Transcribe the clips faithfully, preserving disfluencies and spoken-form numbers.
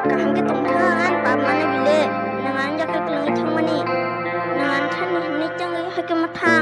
kaham ke tongthan pa mane bile nangan jakal kelangi thangmani nangan thani ni changi hake mathang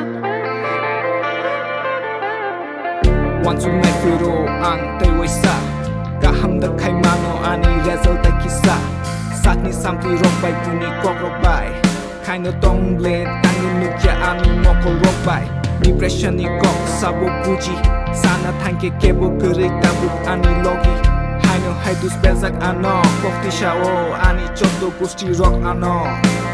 Wansu mekuro ang taiwaisa kaham da kaimano ani result da kisa sakni samti robai puni kok robai kaino tongle tangi nukya ami mokol robai depression ni kok sabo buji sana thanke kebo kuri tabuk ani logi haino haidus bezak ano kok tishao ani chodo gusti rock ano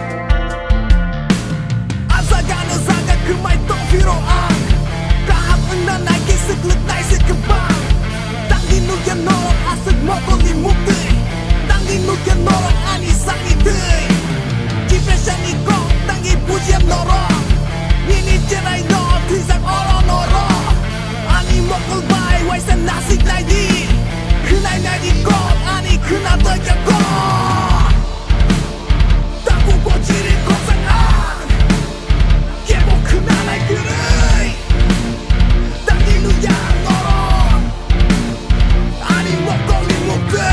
Asagano zaga kumai tong hero ang kaham unna nagi seklut nai sekebang tangi nukya norok asag mokol ni mukti tangi nukya norok ani sangi tui depression ni kok tangi pujian norok nini cerai no tizak oro norok ani mokol bai waisan nasik nai di kunai nai di kok ani kuna toya kok tabu ko jiri kosan ang kebo kuna nai kurui tangi nukya norok ani mokol ni mukti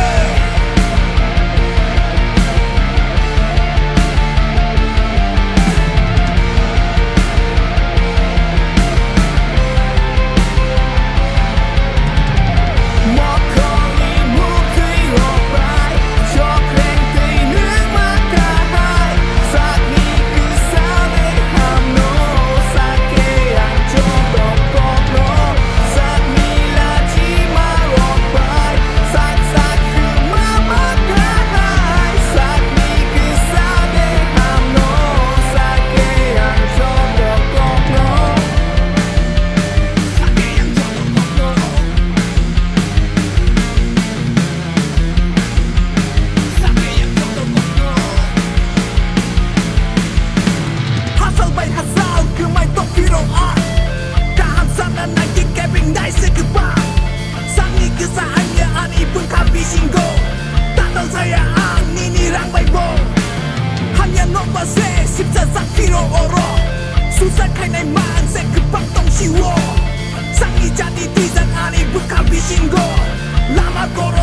Susah kainai man se kepang tong siwo Sangi jadi tizan ani buka bisinggo Lama koro